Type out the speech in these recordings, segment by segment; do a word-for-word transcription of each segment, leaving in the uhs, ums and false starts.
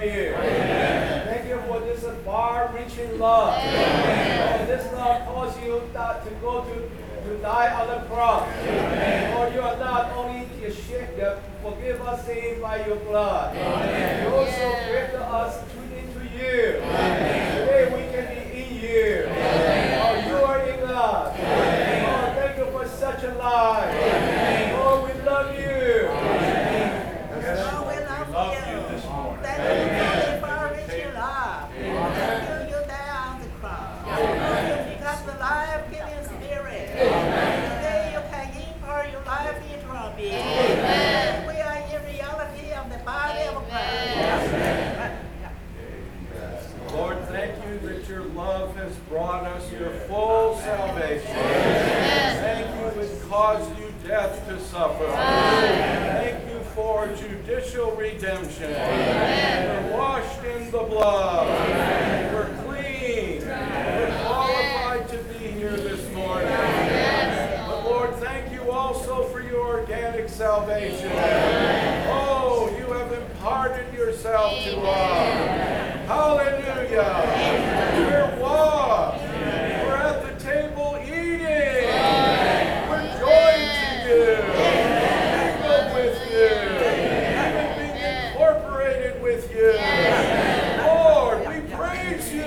you. Amen. Thank you for this far-reaching love. Amen. Oh, this love calls you not to go to, to die on the cross. Amen. Lord, you are not only to shake, uh, forgive us sin by your blood. Amen. You also grant us to into you. Amen. Today we can be in you. Amen. Oh, you are in us. Amen. Oh, thank you for such a life. Amen. Oh, we love you. Amen. Oh, we love, we love you. you this morning. Thank you for the far-reaching love. Thank you, you died on the cross. Amen. You become the life-giving spirit. Amen. Today you can impart your life into our being. Amen. We are in reality of the body of Christ. Lord, thank you that your love has brought us your full salvation. Thank you it caused you death to suffer. Thank you for judicial redemption. We're washed in the blood. We're clean. We're qualified to be here this morning. But Lord, thank you also for your organic salvation. Oh, you have imparted yourself to us. Hallelujah. We're washed. We're at the table eating. We're joined to you. We go with you. Even being incorporated with you. Lord, we praise you.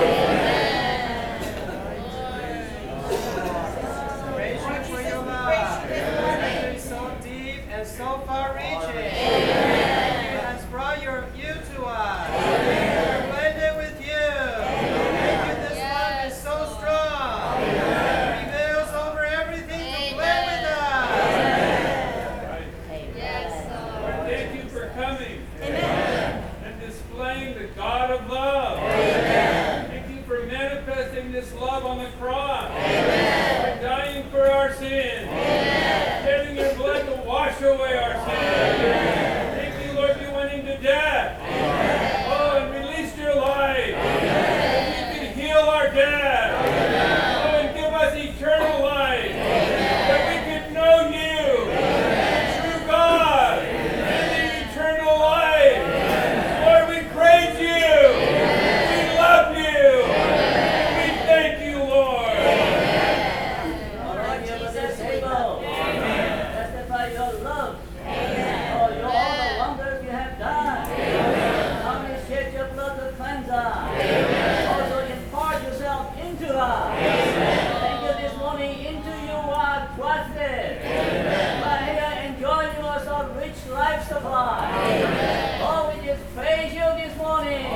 Praise you for your love. So deep and so far-reaching. It has brought your you to us. We're blended with you. Thank you. This love is so strong. It prevails over everything to play with us. Lord, thank you for coming and displaying the God of love. Thank you for manifesting this love on the cross. For dying for our sins. Shedding your blood to wash away our sins. Thank you, Lord, you went into death. Oh, and released your life. That you can heal our death. Oh, and give us eternal life. That we can know you, the true God, and the eternal life. Lord, we praise you. We love you. We thank you, Lord. Lord Jesus, we go. Testify your love. Oh, your all the wonders you have done. How many shed your blood to cleanse us. Also impart yourself into us. Thank you this morning. Into you are trusted. By here enjoying us a rich life supply. Oh, we just praise you this morning.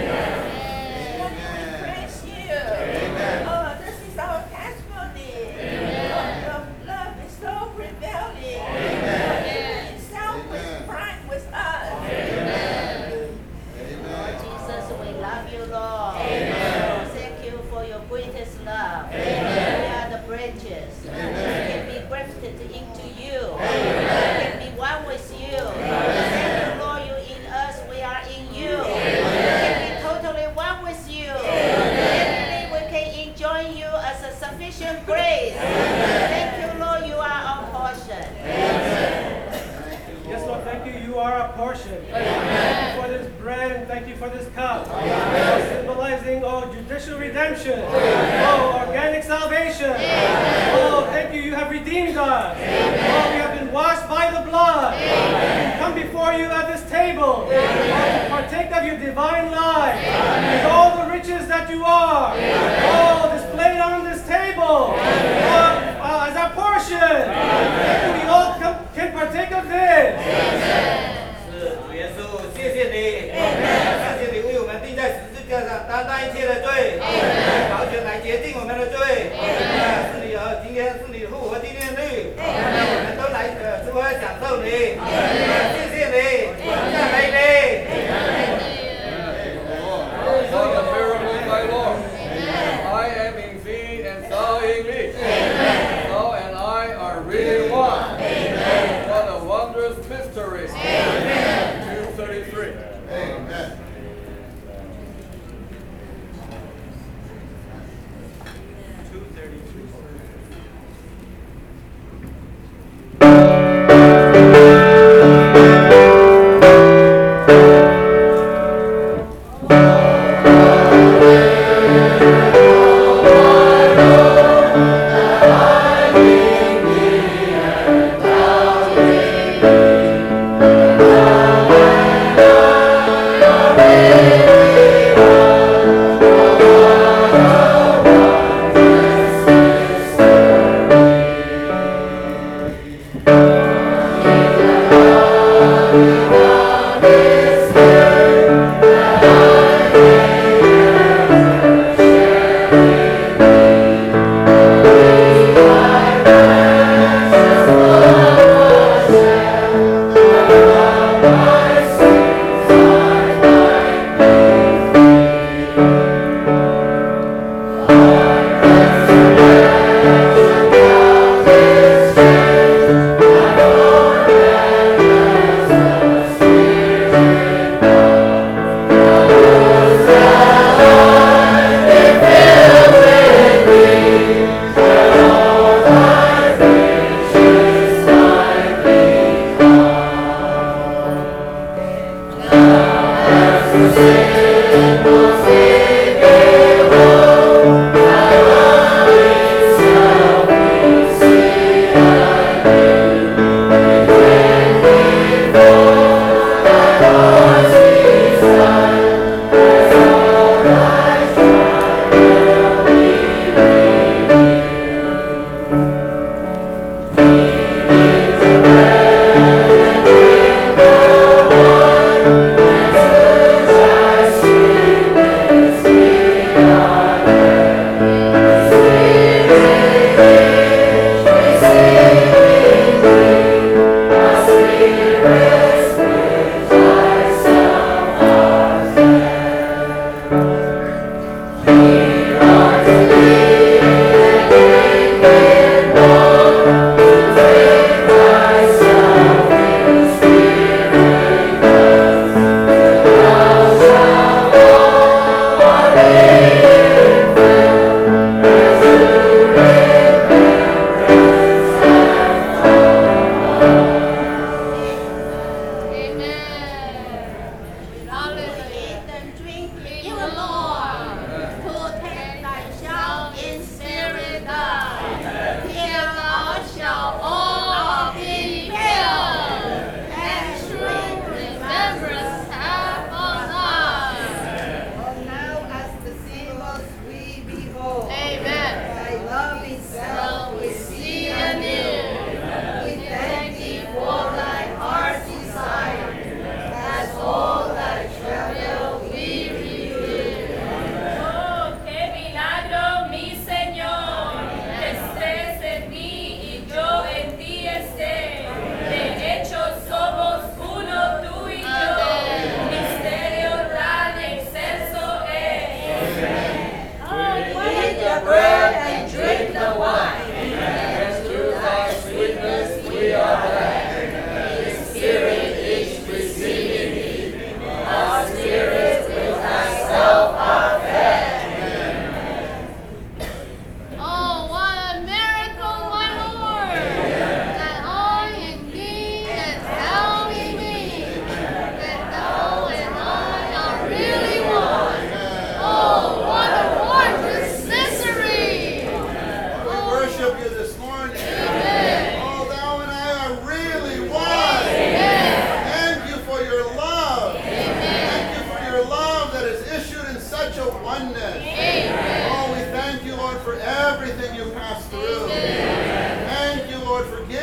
Praise you. Oh, this is our testimony. Oh, your love is so prevailing. Amen. Itself with pride with us. Lord Jesus, we love you, Lord. Amen. Thank you for your greatest love. Amen. We are the branches. Amen. We can be grafted into you. Amen. We can be one with you. Amen. Thank you, Lord, you in us, we are in you. Amen. We can be totally one with you. Amen. We can enjoy you as a sufficient grace. Amen. Thank you, Lord, you are our portion. Yes, Lord, thank you. You are our portion. Thank you for this bread and thank you for this cup. Oh, symbolizing, oh, judicial redemption. Oh, organic salvation. Oh, thank you. You have redeemed us. Oh, we have been washed by the blood. We come before you at this table. Oh, to partake of your divine life. With all the riches that you are. Oh, displayed on this table. Oh, uh, as our portion. Thank you. We all come, can partake of this. 是主耶稣，谢谢你，谢谢你为我们钉在十字架上担当一切的罪，宝血来洁净我们的罪。是你儿，今天是你复活纪念日，我们都来呃，如何享受你？谢谢你，赞美你。 Son of miracle, my Lord. I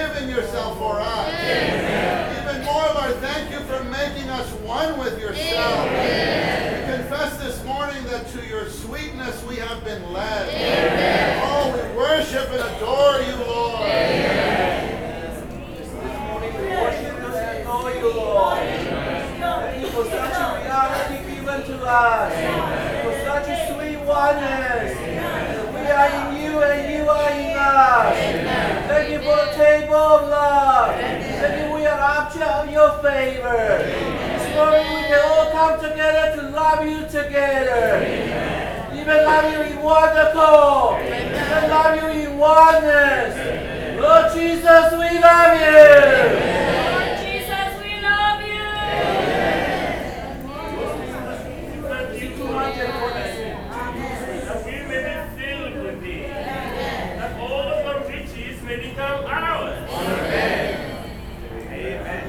giving yourself for us. Even more, Lord, thank you for making us one with yourself. We confess this morning that to your sweetness we have been led. Oh, we worship and adore you, Lord. This morning we worship and adore you, Lord. Thank you for such a reality given to us. For such a sweet oneness. We are in you and you are in us. Thank you for the table of love. Thank you we are object of your favor. This morning we can all come together to love you together. Even love you in wonderful. Even love you in oneness. Lord Jesus, we love you. Lord Jesus, we love you. That we may be filled with thee. That all of our riches may become ours. Amen. Amen.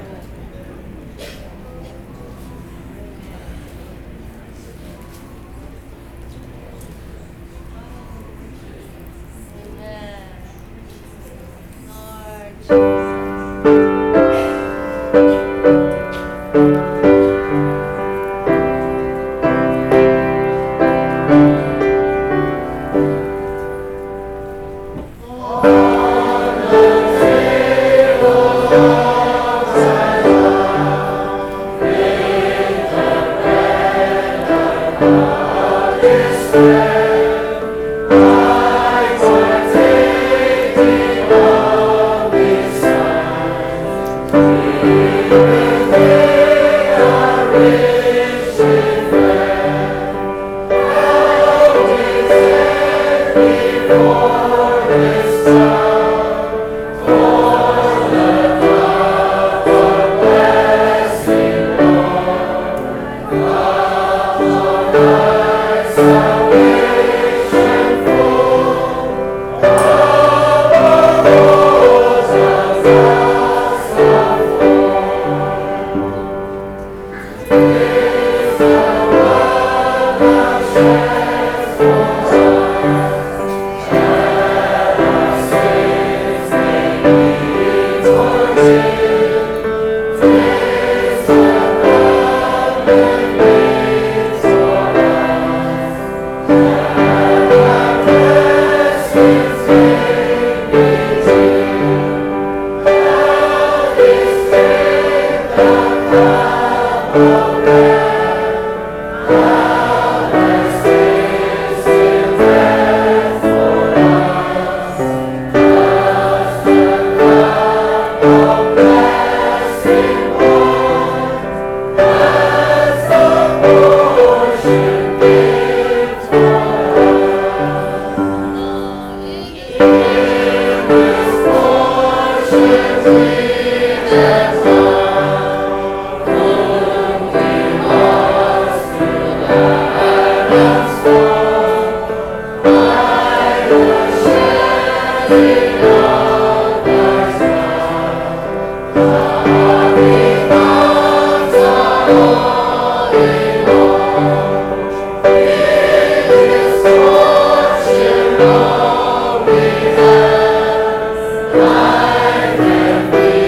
Life and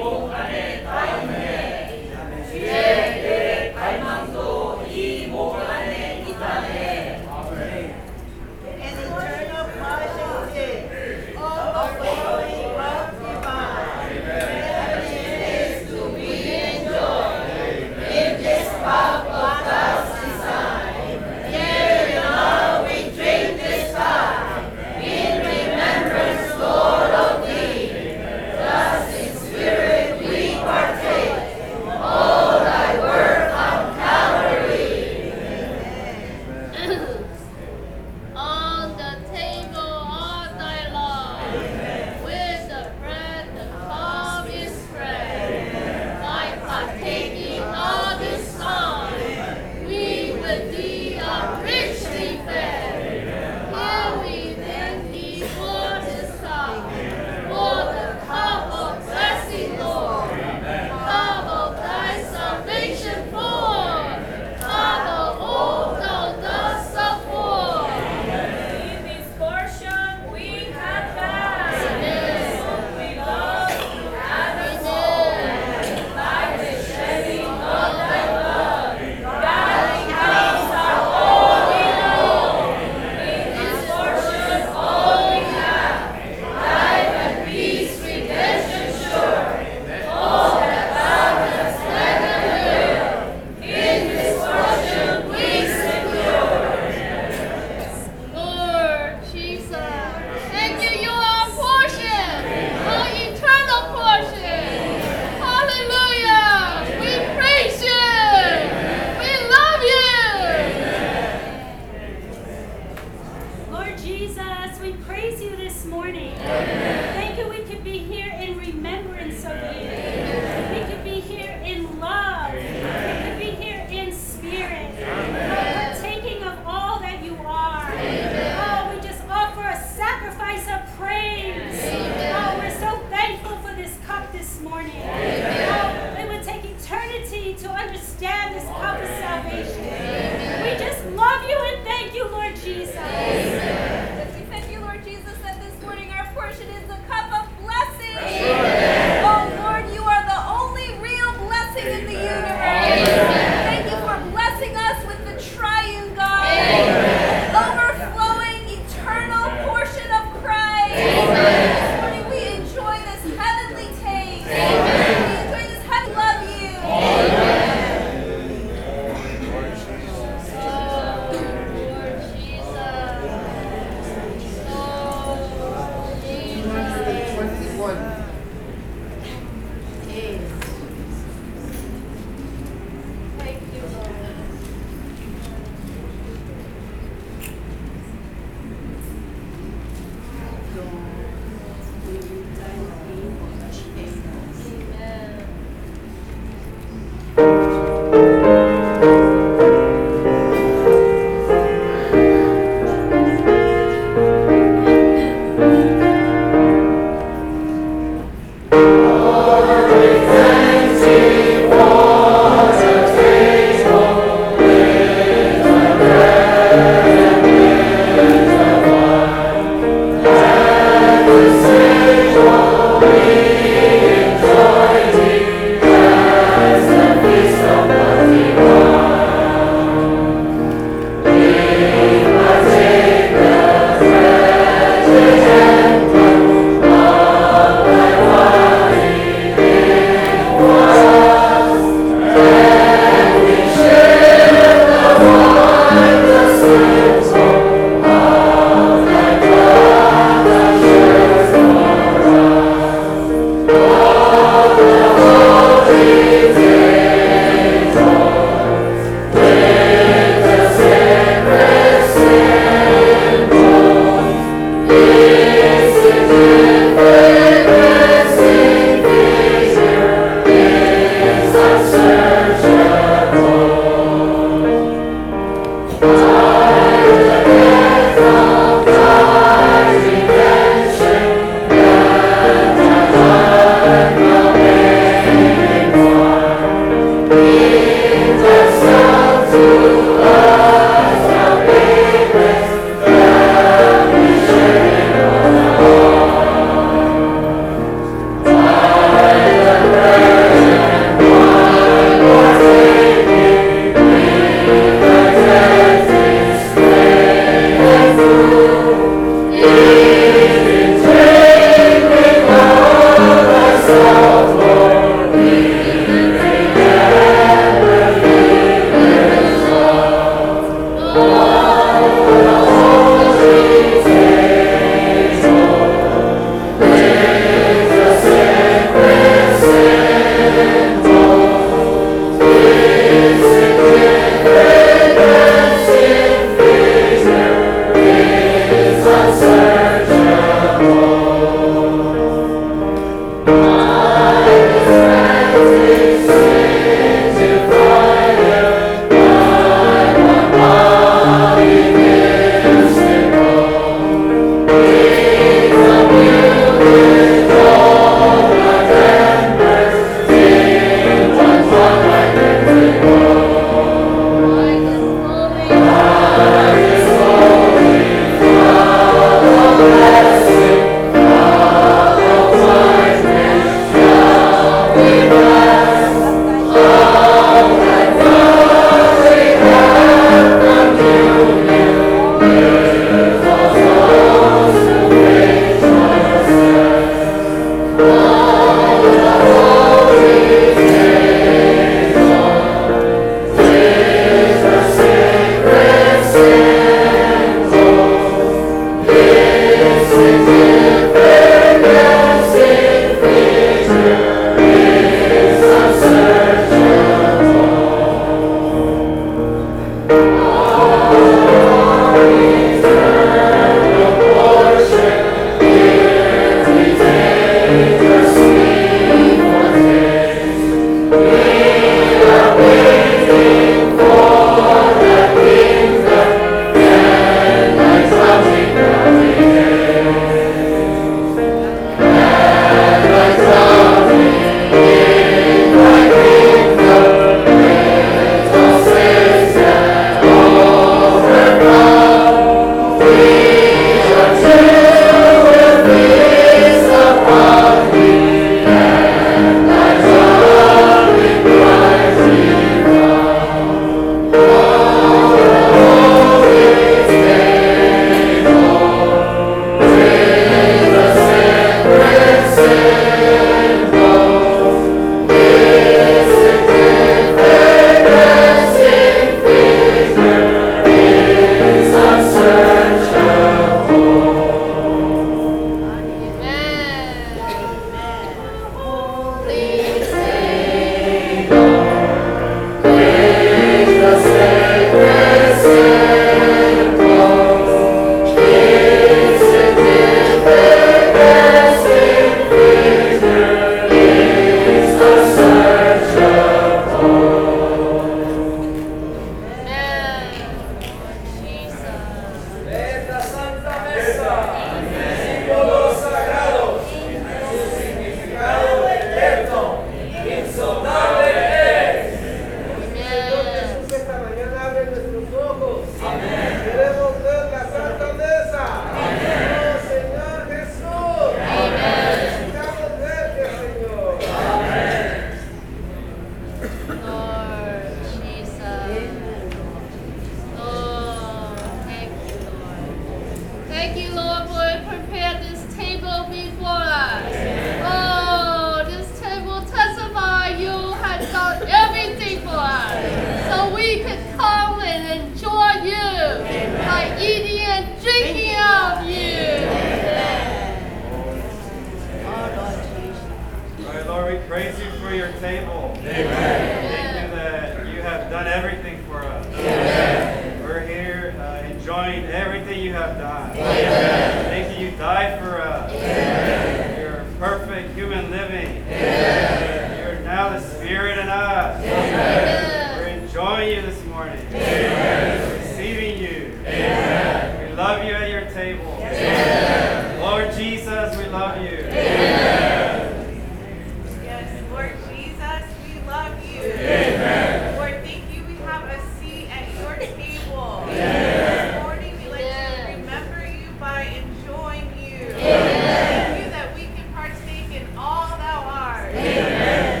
praise you for your table. Amen. Thank you that you have done everything for us. Amen. We're here uh, enjoying everything you have done. Amen. Thank you, you died for us. Amen. You're perfect human living. Amen. You're now the Spirit in us. Amen. We're enjoying you this morning. Amen. We're receiving you. Amen. We love you at your table. Amen. Lord Jesus, we love you. Amen. Yes, Lord Jesus, we love you. Amen. Lord, thank you we have a seat at your table. Amen. This morning we like to remember you by enjoying you. Amen. Thank you that we can partake in all thou art. Amen.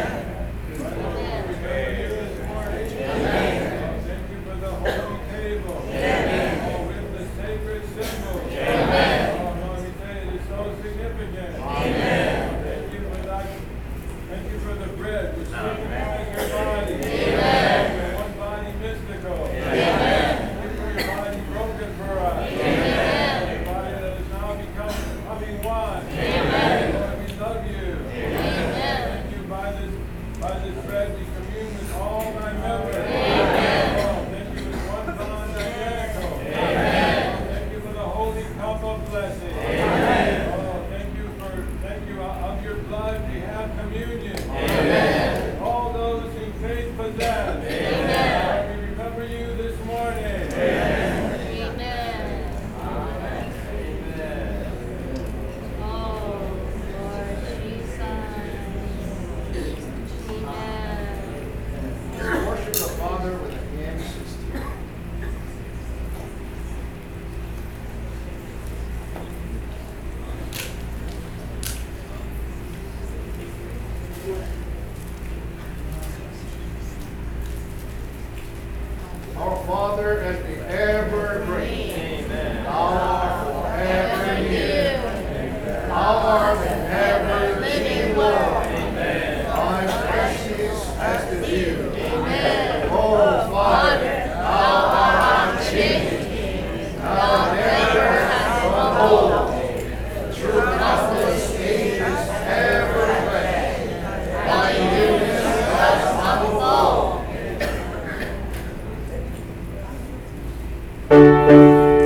Thank you for the holy table. Oh, with the sacred symbol. Oh, Lord, we tell you, it's so significant. Thank you for that. Thank you for the bread, which signifies your body. Your one body mystical. Thank you for your body broken for us. Your body that has now become becoming one. Lord, we love you. Thank you by this by this bread we commune with all thy members. Oh, thank you with one bond identical. Oh, thank you for the holy cup of blessing. Oh, thank you for thank you of your blood we have communion. All those who faith possess. Lord, we remember you this morning. Amen. Oh, Lord Jesus. Amen. Let's worship the Father with a hymn sixteen. Our Father, as the ever great, thou art forever near. Thou art the ever living Lord. Thy precious as the dew. Oh, Father, thou art unchanging. Thou never hast grown old. Through countless ages ever reign. Thy newness does unfold.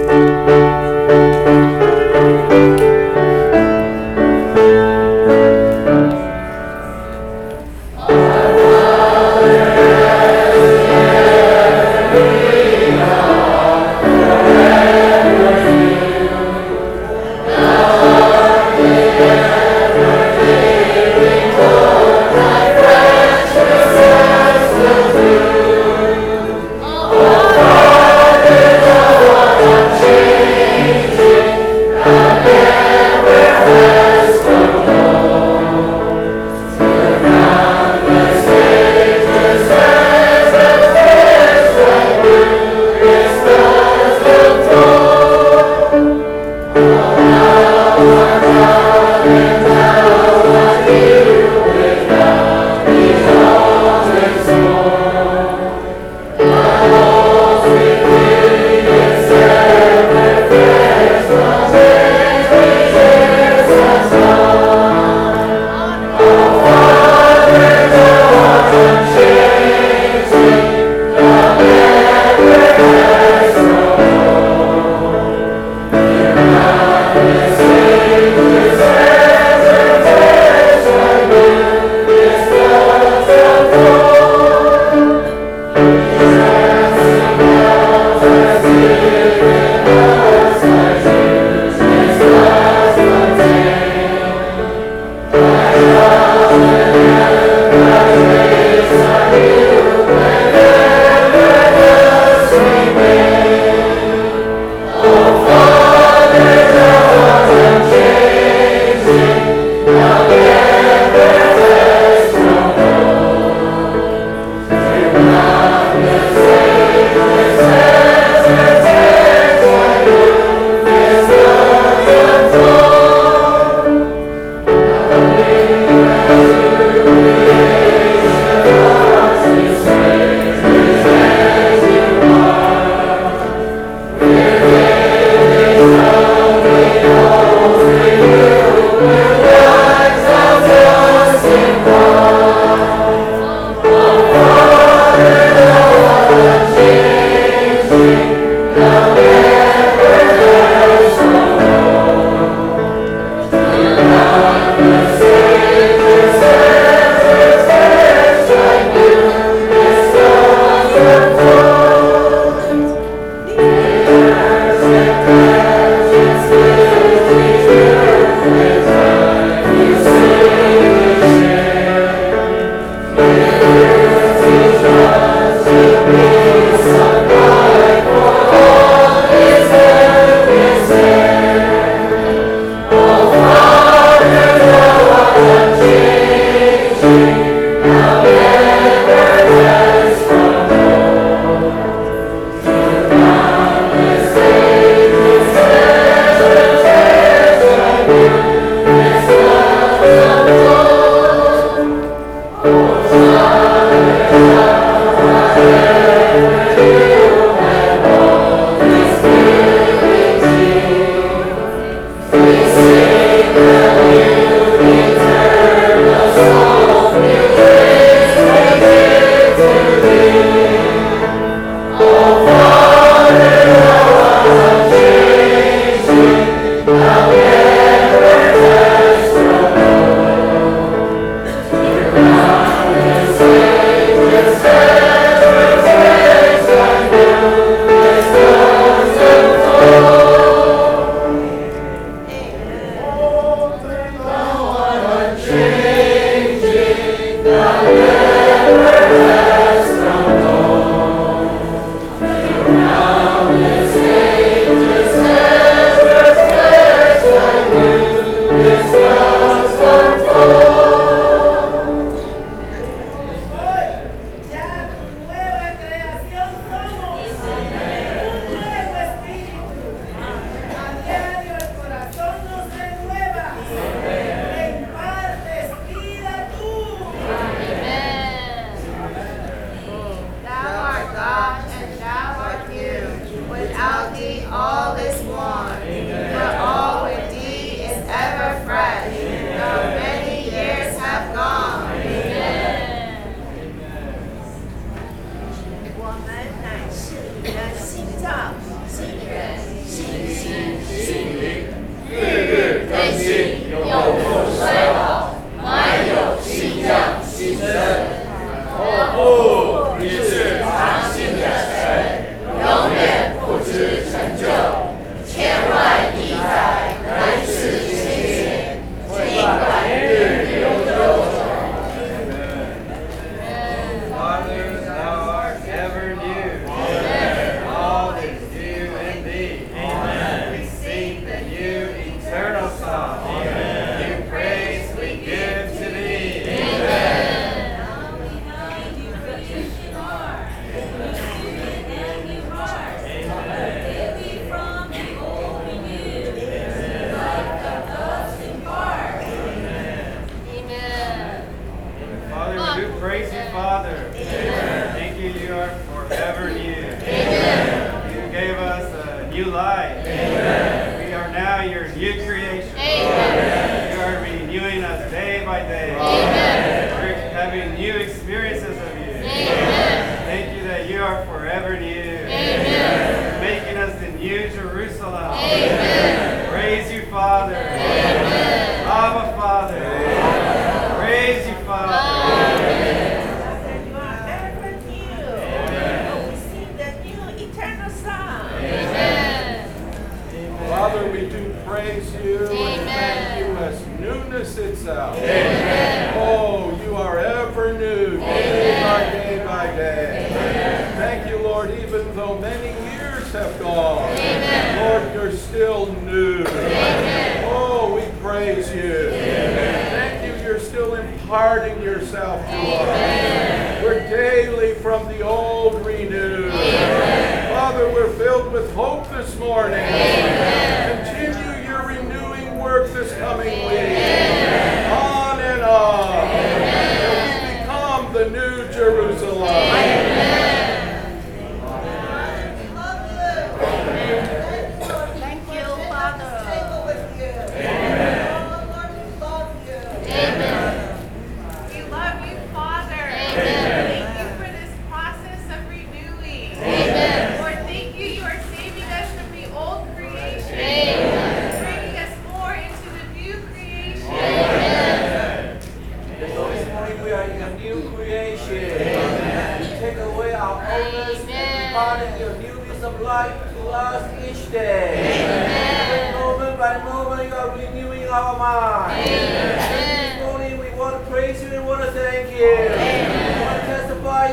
This morning we want to praise you and want to thank you.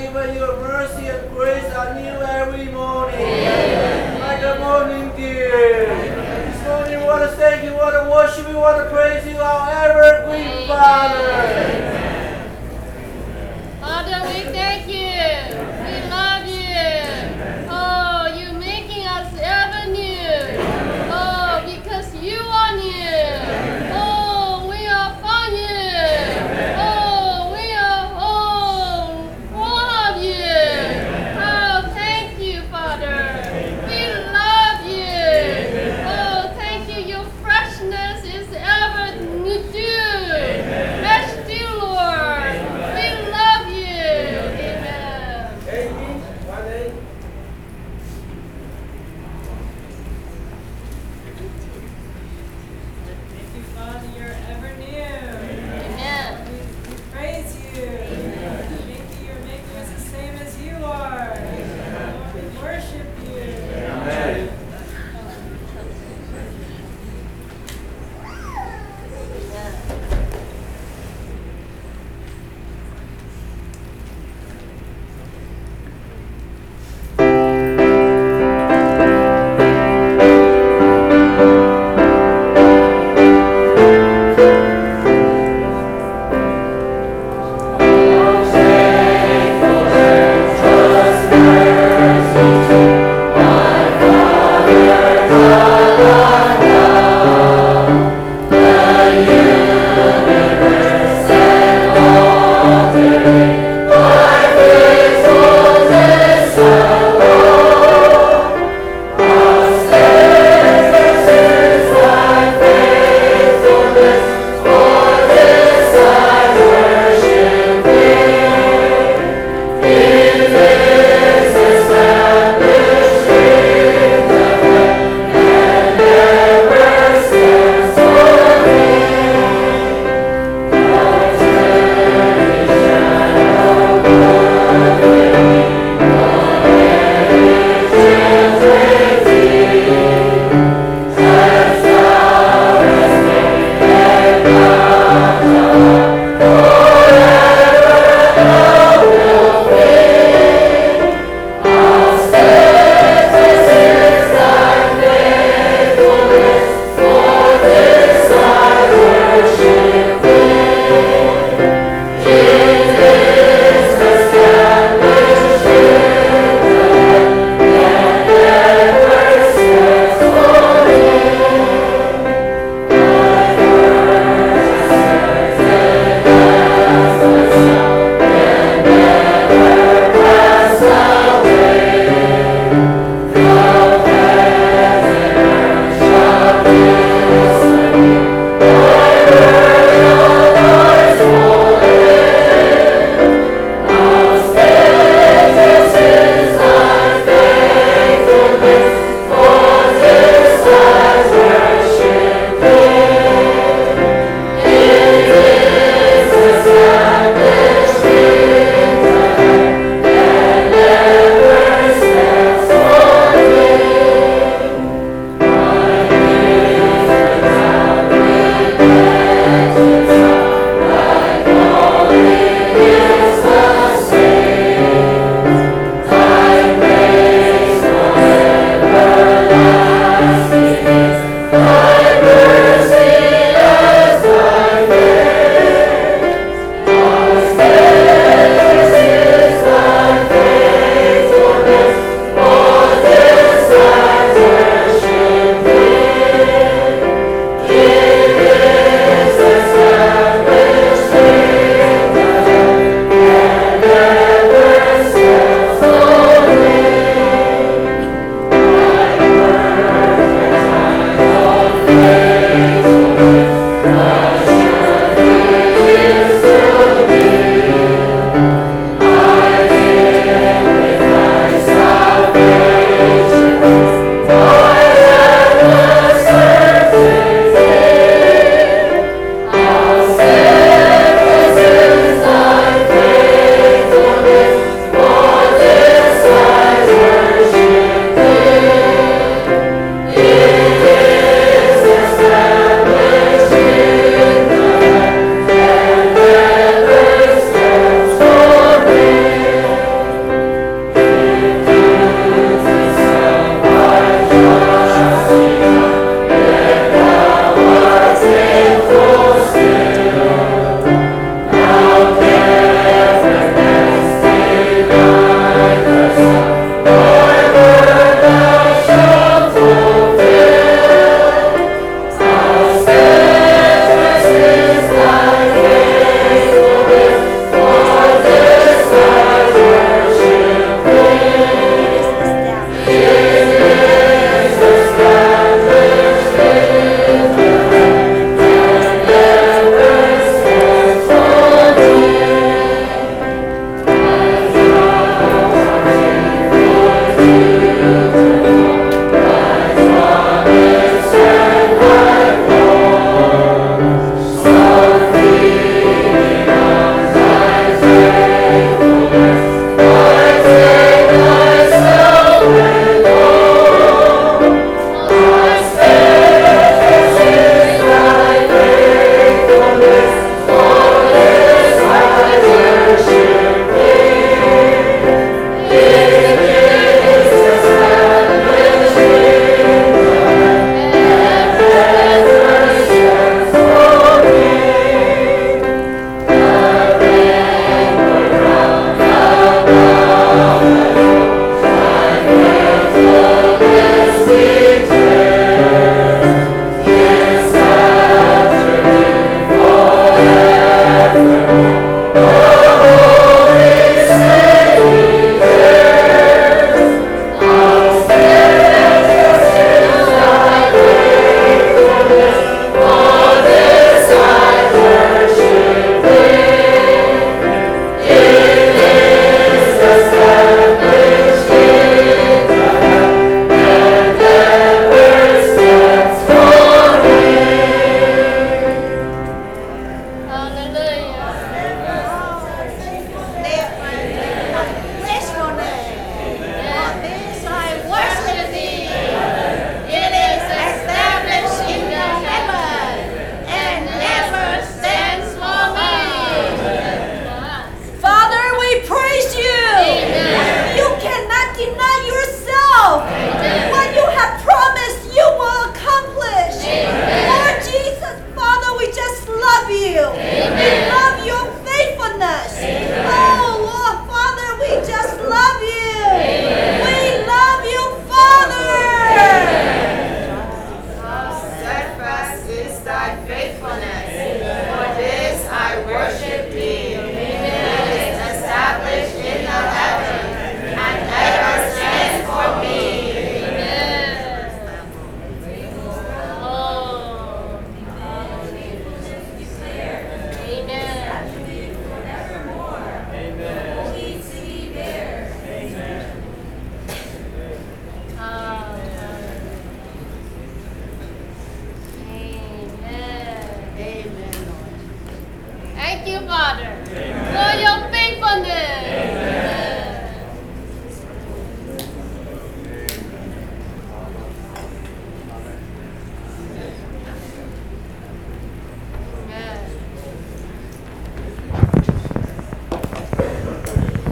you for your mercy and grace are new every morning. Like a morning dew. This morning we want to thank you, we want to worship you, we want to praise you, our evergreen Father. Father, we thank you. We love you. Oh, you're making us ever new. Oh, because you are new. Oh, we are for you. Oh, we are all full of you. Oh, thank you, Father. We love you. Oh, thank you. Your freshness is ever new. Fresh dew, Lord. We love you. Amen.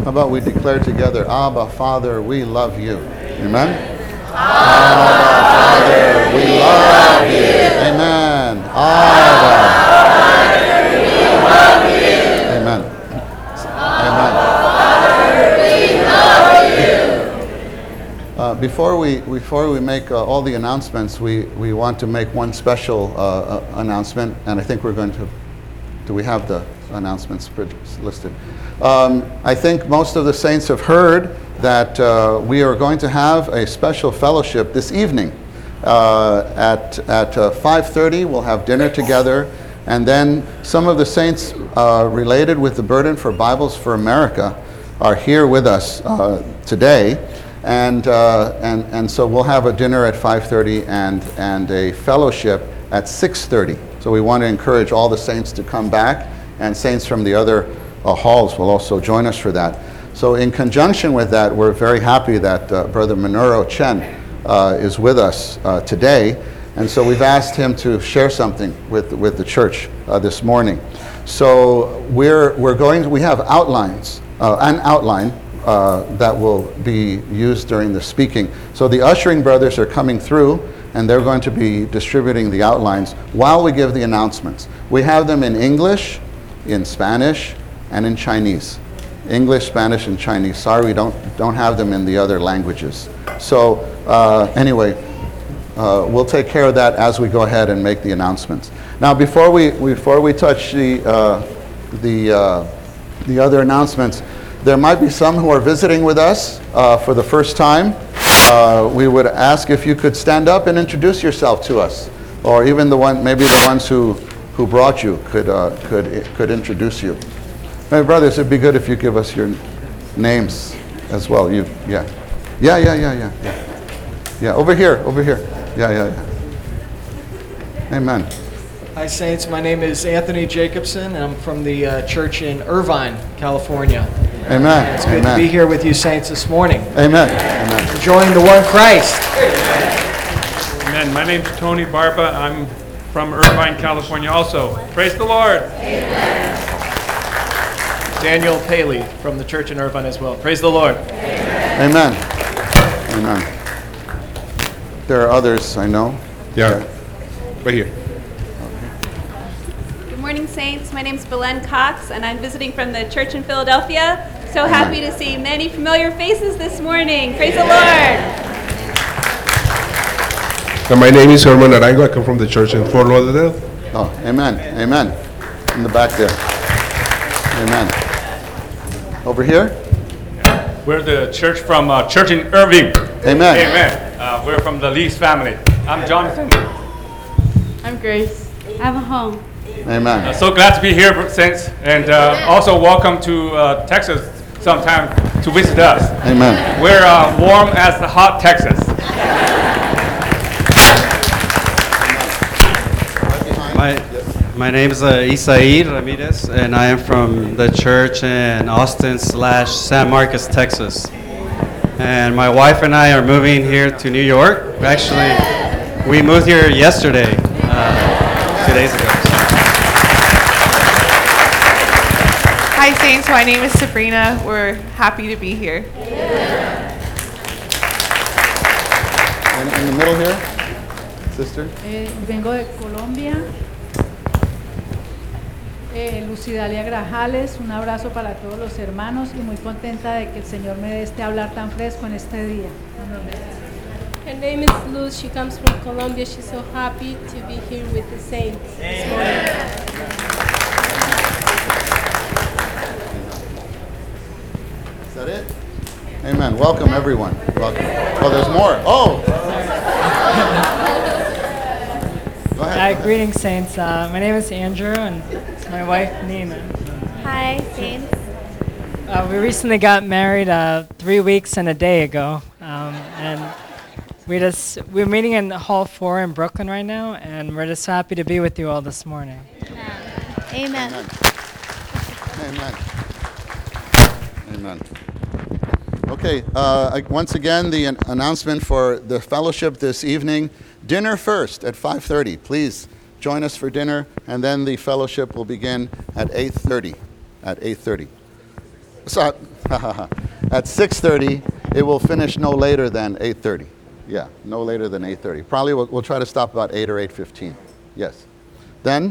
How about we declare together, Abba, Father, we love you. Amen? Abba, Father, we love you. Amen. Abba, Father, we love you. Amen. Amen. Uh, before we before we make uh, all the announcements, we, we want to make one special uh, uh, announcement, and I think we're going to. Do we have the announcements listed? Um, I think most of the saints have heard that uh, we are going to have a special fellowship this evening uh, at at uh, five thirty. We'll have dinner together, and then some of the saints uh, related with the Burden for Bibles for America are here with us uh, today. And, uh, and, and so we'll have a dinner at five thirty and, and a fellowship at six thirty. So we want to encourage all the saints to come back, and saints from the other uh, halls will also join us for that. So in conjunction with that, we're very happy that uh, Brother Minoru Chen uh, is with us uh, today. And so we've asked him to share something with, with the church uh, this morning. So we're, we're going, we have outlines, uh, an outline, Uh, that will be used during the speaking. So the ushering brothers are coming through, and they're going to be distributing the outlines while we give the announcements. We have them in English, in Spanish, and in Chinese. English, Spanish, and Chinese. Sorry, we don't, don't have them in the other languages. So uh, anyway, uh, we'll take care of that as we go ahead and make the announcements. Now, before we, before we touch the, uh, the, uh, the other announcements, there might be some who are visiting with us uh, for the first time. Uh, we would ask if you could stand up and introduce yourself to us, or even the one, maybe the ones who, who brought you could, uh, could, could introduce you. My brothers, it'd be good if you give us your names as well. You, yeah, yeah, yeah, yeah, yeah, yeah. Yeah, over here, over here. Yeah, yeah, yeah. Amen. Hi, Saints. My name is Anthony Jacobson, and I'm from the uh, church in Irvine, California. Amen. It's good Amen. to be here with you, Saints, this morning. Amen. Amen. Enjoying the one Christ. Amen. My name's Tony Barba. I'm from Irvine, California also. Praise the Lord. Amen. Daniel Paley from the church in Irvine as well. Praise the Lord. Amen. Amen. There are others, I know. Yeah. Right here. Good morning, Saints. My name is Belen Cox, and I'm visiting from the church in Philadelphia. So happy to see many familiar faces this morning. Praise the Lord. And my name is Herman Arango. I come from the church in Fort Lauderdale. Oh, amen. Amen. In the back there. Amen. Over here? We're the church from uh, Church in Irving. Amen. Amen. Uh, we're from the Lee's family. I'm Jonathan. I'm Grace. I'm home. Amen. Uh, so glad to be here, Saints, and uh, also welcome to uh, Texas sometime to visit us. Amen. We're uh, warm as the hot Texas. My, my name is uh, Isaí Ramirez, and I am from the church in Austin slash San Marcos, Texas. And my wife and I are moving here to New York. Actually, we moved here yesterday, uh, two days ago. Hi, Saints. My name is Sabrina. We're happy to be here. In, in the middle here, sister. Eh, vengo de Colombia. Eh, Lucidalia Grajales, un abrazo para todos los hermanos y muy contenta de que el Señor me dé este hablar tan fresco en este día. Her name is Luz. She comes from Colombia. She's so happy to be here with the saints this morning. Is that it? Amen. Welcome, everyone. Welcome. Oh, there's more. Oh. Go ahead. Uh, greetings, Saints. Uh, my name is Andrew, and it's my wife, Nina. Hi, Saints. Uh, we recently got married uh, three weeks and a day ago, um, and we just we're meeting in Hall Four in Brooklyn right now, and we're just happy to be with you all this morning. Amen. Amen. Amen. Okay, uh, I- once again, the an- announcement for the fellowship this evening. Dinner first at five thirty. Please join us for dinner, and then the fellowship will begin at eight thirty. At eight thirty. so, at six thirty. It will finish no later than eight thirty. Yeah, no later than eight thirty. Probably we'll, we'll try to stop about eight or eight fifteen. Yes. Then,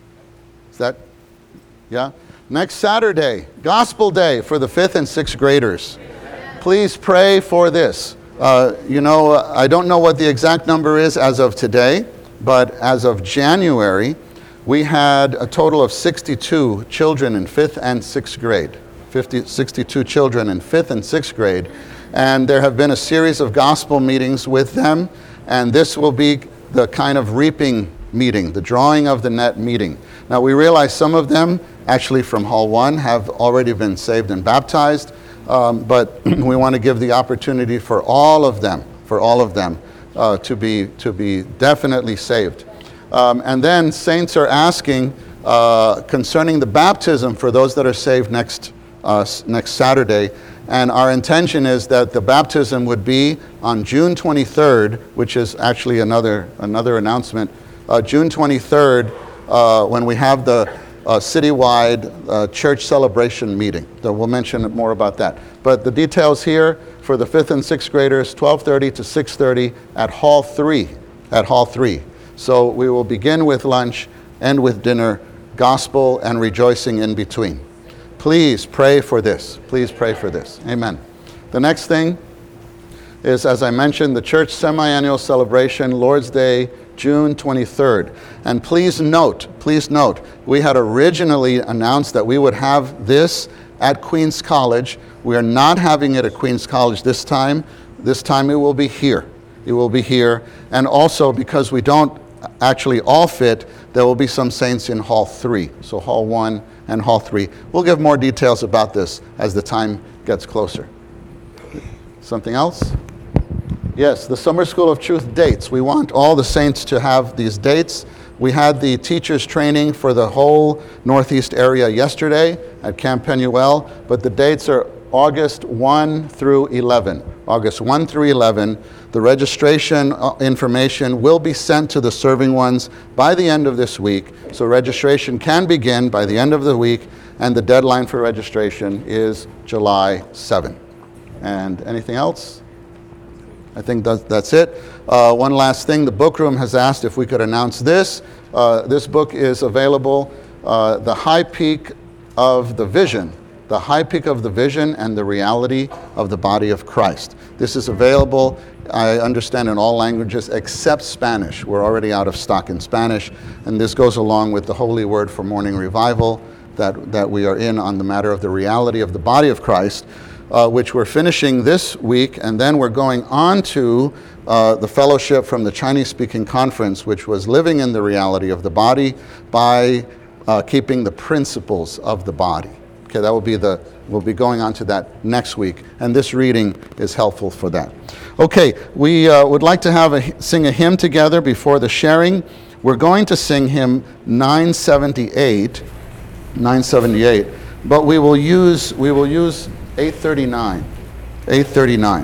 is that, yeah? Next Saturday, Gospel Day for the fifth and sixth graders. Please pray for this. Uh, you know, I don't know what the exact number is as of today, but as of January, we had a total of sixty-two children in fifth and sixth grade. fifty, sixty-two children in fifth and sixth grade. And there have been a series of gospel meetings with them, and this will be the kind of reaping meeting, the drawing of the net meeting. Now we realize some of them, actually from Hall one, have already been saved and baptized, um, but we want to give the opportunity for all of them, for all of them, uh, to be to be definitely saved. Um, and then saints are asking uh, concerning the baptism for those that are saved next uh, next Saturday. And our intention is that the baptism would be on June twenty-third, which is actually another another announcement. Uh, June twenty-third, uh, when we have the uh, citywide uh, church celebration meeting. So we'll mention more about that. But the details here for the fifth and sixth graders, twelve thirty to six thirty at Hall three. At Hall three. So we will begin with lunch, end with dinner, gospel and rejoicing in between. Please pray for this. Please pray for this. Amen. The next thing is, as I mentioned, the church semi-annual celebration, Lord's Day, June twenty-third. And please note, please note, we had originally announced that we would have this at Queens College. We are not having it at Queens College this time. This time it will be here. It will be here. And also, because we don't actually all fit, there will be some saints in Hall three. So Hall one and Hall three. We'll give more details about this as the time gets closer. Something else? Yes, the Summer School of Truth dates. We want all the saints to have these dates. We had the teachers training for the whole Northeast area yesterday at Camp Penuel, but the dates are August first through eleventh. August first through eleventh. The registration information will be sent to the serving ones by the end of this week. So registration can begin by the end of the week, and the deadline for registration is July seventh. And anything else? I think that's, that's it. Uh, one last thing, the book room has asked if we could announce this. Uh, this book is available, uh, The High Peak of the Vision. The High Peak of the Vision and the Reality of the Body of Christ. This is available, I understand, in all languages except Spanish. We're already out of stock in Spanish, and this goes along with the Holy Word for Morning Revival that, that we are in on the matter of the reality of the body of Christ, uh, which we're finishing this week, and then we're going on to uh, the fellowship from the Chinese-speaking conference, which was living in the reality of the body by uh, keeping the principles of the body. Okay, that will be the, we'll be going on to that next week, and this reading is helpful for that. Okay, we uh, would like to have a, sing a hymn together before the sharing. We're going to sing hymn nine seventy-eight, nine seventy-eight, but we will use, we will use eight thirty-nine, eight thirty-nine.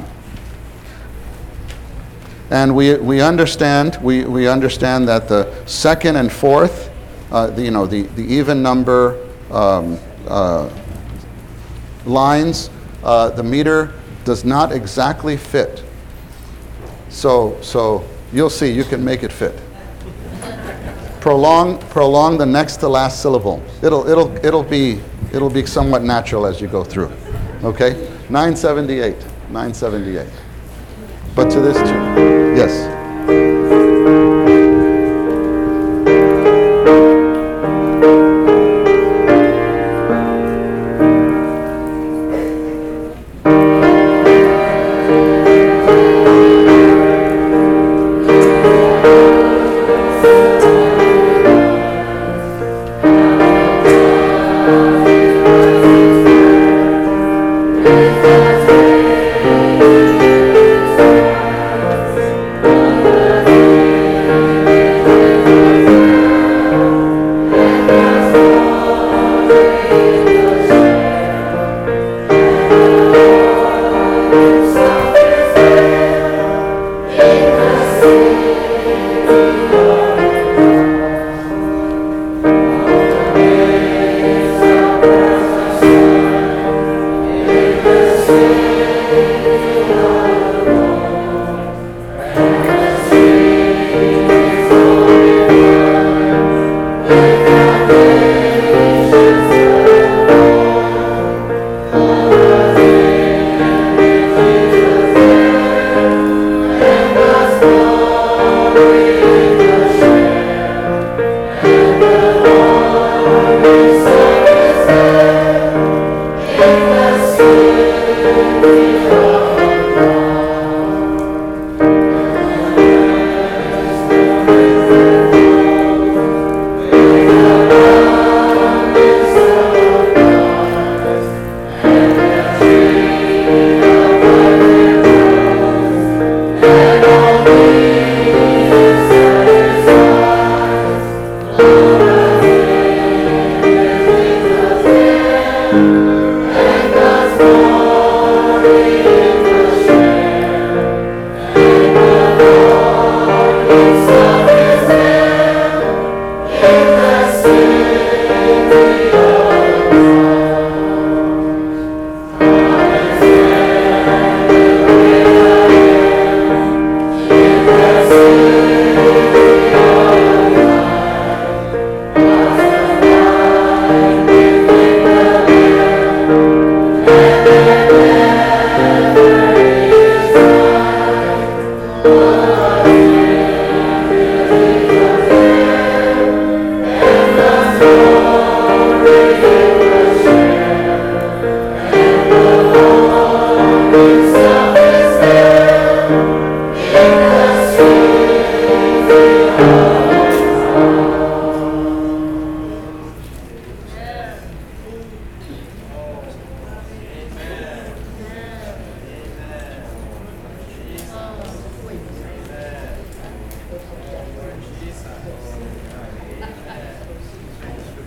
And we, we understand, we, we understand that the second and fourth, uh, the, you know, the, the even number, um, Uh, lines, uh, the meter does not exactly fit. So, so you'll see, you can make it fit. Prolong, prolong the next to last syllable. It'll, it'll, it'll be, it'll be somewhat natural as you go through. Okay, nine seventy-eight, nine seventy-eight. But to this tune, yes. Amen.